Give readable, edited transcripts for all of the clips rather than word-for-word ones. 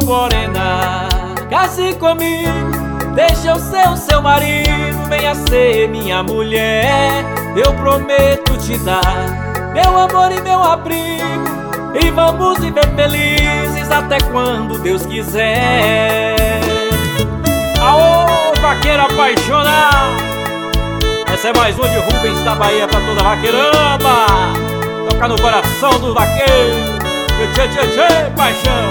morena, case comigo, deixa eu ser o seu marido, venha ser minha mulher. Eu prometo te dar meu amor e meu abrigo, e vamos viver felizes até quando Deus quiser. Aô, vaqueiro apaixonado! Essa é mais uma de Rubens da Bahia pra toda vaqueirama. Toca no coração do vaqueiro. Tchê, tchê, tchê, paixão.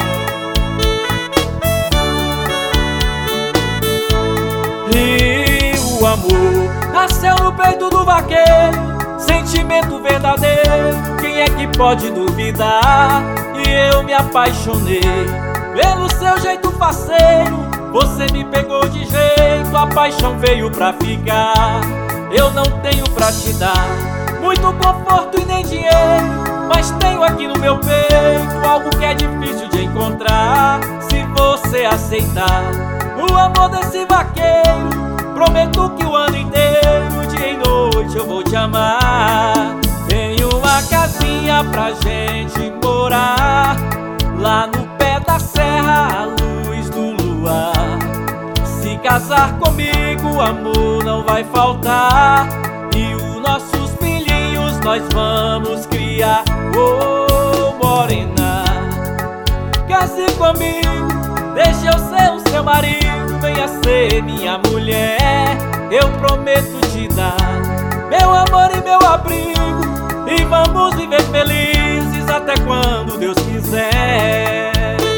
E o amor nasceu no peito do vaqueiro, sentimento verdadeiro, quem é que pode duvidar? E eu me apaixonei pelo seu jeito faceiro, você me pegou de jeito, a paixão veio pra ficar. Eu não tenho pra te dar muito conforto e nem dinheiro, mas tenho aqui no meu peito algo que é difícil de encontrar. Se você aceitar o amor desse vaqueiro, prometo que o ano inteiro, dia e noite, eu vou te amar. Tenho uma casinha pra gente morar, lá no pé da serra, à luz do luar. Se casar comigo, amor não vai faltar, e os nossos filhinhos nós vamos criar. Oh, morena, case comigo, deixa eu ser o seu marido, venha ser minha mulher. Eu prometo te dar meu amor e meu abrigo, e vamos viver felizes até quando Deus quiser.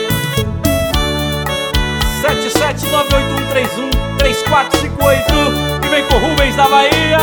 77981313458, e vem com Rubens da Bahia.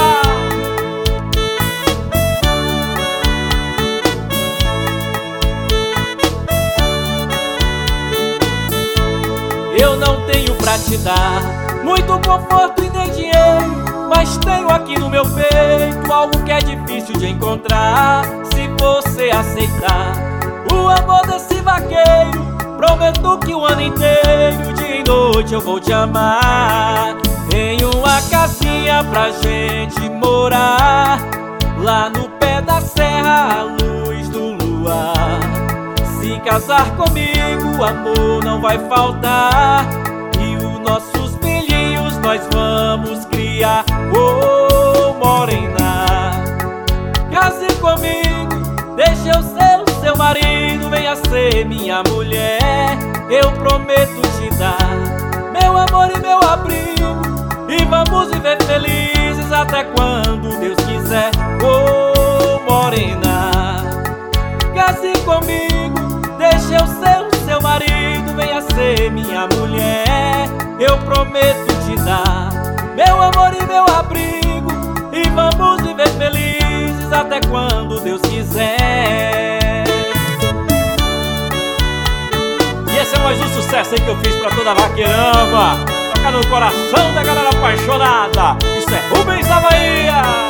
Eu não tenho pra te dar muito conforto e nem dinheiro, mas tenho aqui no meu peito algo que é difícil de encontrar. Se você aceitar o amor desse vaqueiro, prometo que o ano inteiro, dia e noite, eu vou te amar. Tenho uma casinha pra gente morar, lá no pé da serra, à luz do luar. Se casar comigo, amor não vai faltar, e os nossos filhinhos nós vamos criar. Oh, morena, case comigo, deixa eu ser o seu marido, venha ser minha mulher. Eu prometo te dar meu amor e meu abrigo, e vamos viver felizes até quando Deus quiser. Oh, morena, case comigo, deixa eu ser o seu marido, venha ser minha mulher. Eu prometo te dar meu amor e meu abrigo, e vamos viver felizes até quando Deus quiser. E esse é mais um sucesso aí que eu fiz pra toda a vaqueirama. Toca no coração da galera apaixonada. Isso é Rubens da Bahia.